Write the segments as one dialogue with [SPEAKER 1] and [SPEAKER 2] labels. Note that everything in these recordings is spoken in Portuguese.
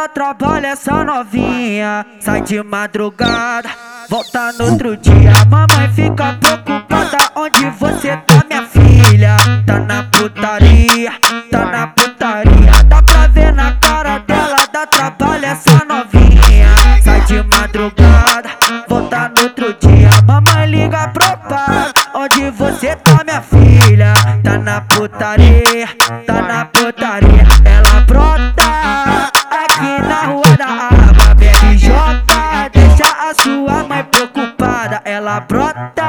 [SPEAKER 1] trabalho essa novinha sai de madrugada, volta no outro dia. Mamãe fica preocupada, onde você tá, minha filha? Tá na putaria, tá na putaria. Dá pra ver na cara dela, dá trabalho essa novinha sai de madrugada, volta no outro dia. Mamãe liga pro pai, onde você tá, minha filha? Tá na putaria, tá na putaria. Ela brota aqui na rua da água, bebe e joga, deixa a sua mãe preocupada. Ela brota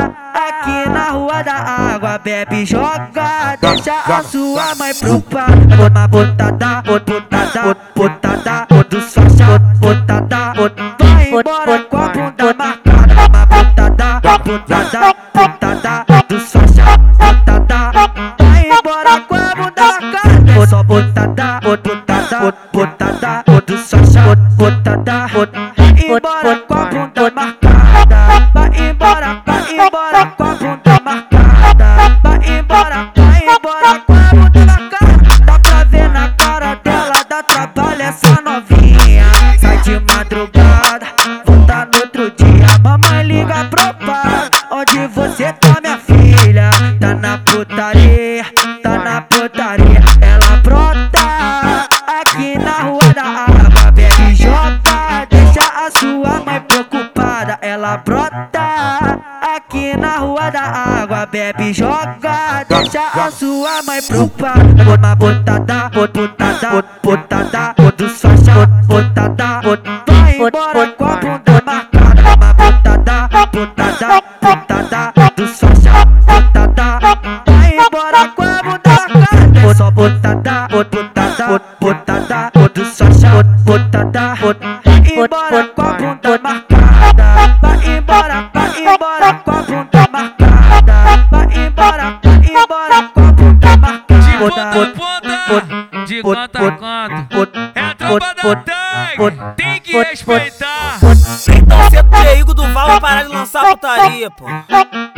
[SPEAKER 1] aqui na rua da água, bebe e joga, deixa a sua mãe preocupada. Uma botada, botada, botada, dos faixa, botada, vai embora com a bunda marcada. Uma botada, botada, botada, dos faixa, botada, vai embora com a bunda marcada. Só botada, botada, botada, dos faixa, botada, vai embora com a bunda marcada. Vai embora com a bunda marcada. Vai embora com a bunda marcada. Dá pra ver na cara dela, dá trabalho essa novinha sai de madrugada, volta no outro dia. Mamãe liga pro pai, onde você tá, minha filha? Tá na putaria, tá na putaria. Ela brota aqui na rua da água, bebe e joga, deixa a sua mãe preocupada. Ela brota aqui na rua da água, bebe e joga, deixa a sua mãe preocupada. Uma botada, botada, botada, dos faixa, botada, vai embora com a bunda marcada. Uma botada, botada, botada, dos faixa, botada, vai embora com a bunda marcada. Só botada, botada, botada, dos faixa, botada, vai embora com a bunda marcada. Vai embora com a bunda marcada. Vai embora com a bunda marcada.
[SPEAKER 2] De ponta a ponta, de canto a canto, é a tropa da tanque, tem que respeitar.
[SPEAKER 3] Então cê é Igor Duval, vai parar de lançar putaria, pô.